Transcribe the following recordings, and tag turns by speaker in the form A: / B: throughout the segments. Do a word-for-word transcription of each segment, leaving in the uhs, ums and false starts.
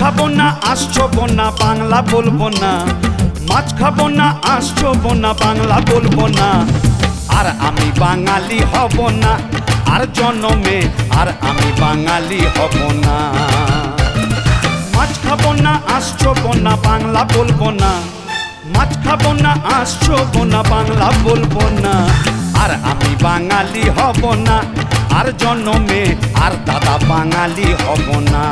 A: খাবো না আসছো বোনা বাংলা বলবো না, মাছ খাবো না আসছো বোনা বাংলা বলবো না। আর আমি বাঙালি হব না আর জন্মে, আর আমি বাঙালি হব না। মাছ খাবো না আসছো বোনা বাংলা বলবো না, মাছ খাবো না আসছো বোনা বাংলা বলবো না। আর আমি বাঙালি হব না আর জন্মে, আর দাদা বাঙালি হব না।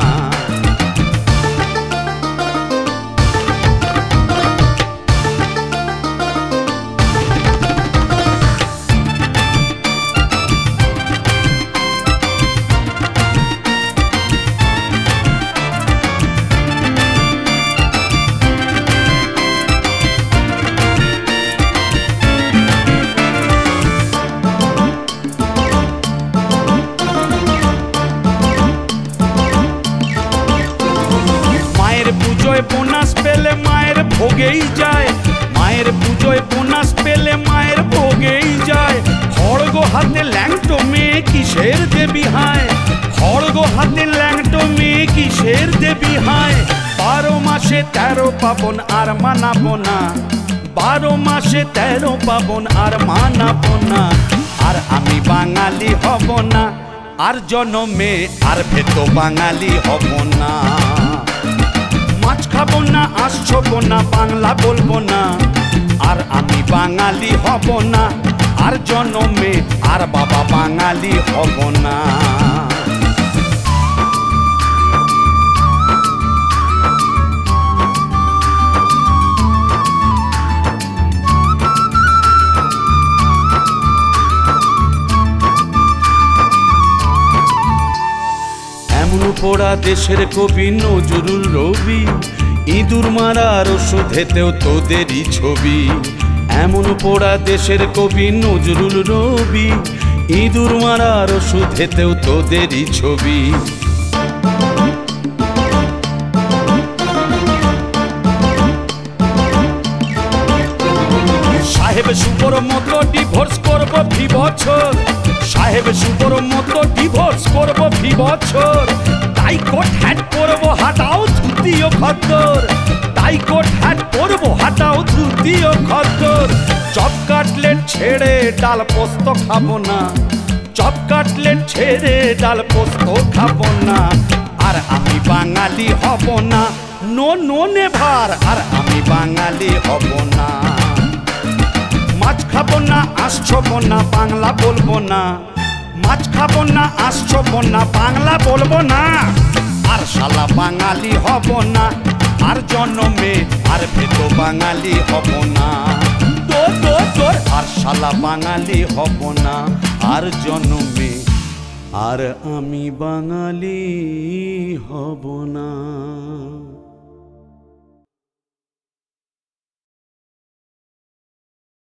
A: পুজোয় বোনাস পেলে মায়ের ভোগেই যায়, মায়ের পুজোয় বোনাস পেলে মায়ের ভোগেই যায়। খড়গো হাতে ল্যাংটো মেয়ে কিসের দেবী হায়, খড়গো হাতে ল্যাংটো মেয়ে কিসের দেবী হায়। বারো মাসে তেরো পাবন আর মানাবো না, বারো মাসে তেরো পাবন আর মানাবো না। আর আমি বাঙালি হব না আর জন্মে, আর ভেতো বাঙালি হব না। মাছ খাবো না আসছো বোনা বাংলা বলবো না, আর আমি বাঙালি হব না আর জন্মে, আর বাবা বাঙালি হব না। এমন পোড়া দেশের কবি নজরুল রবি, ইঁদুর মারার ওষুধেতেও তোদেরই ছবি। এমন পোড়া দেশের কবি নজরুল রবি, ইঁদুর মারার ওষুধেতেও তোদেরই ছবি। সাহেব শুভর মতো ডিভোর্স করবো ফি বছর, সাহেব শুভর মতো ডিভোর্স করবো ফি বছর। তাই কোট হ্যাট পরবো হাটাও ধুতিও খদ্দর, তাই কোট হ্যাট পরবো হাটাও ধুতিও খদ্দর। চপ কাটলেট ছেড়ে ডাল পোস্ত খাবো না, চপ কাটলেট ছেড়ে ডাল পোস্ত খাবো না। আর আমি বাঙালি হব না, নো নো নেভার, আর আমি বাঙালি হব না। মাছ খাবো না আসছো বোনা বাংলা বলবো না, মাছ খাবো না আসছো বোনা বাংলা বলবো না। আর শালা বাঙালি হব না আর জন্মে, আর ভেতো বাঙালি হব না। তোর তোর তোর আর শালা বাঙালি হব না আর জন্মে, আর আমি বাঙালি হব না।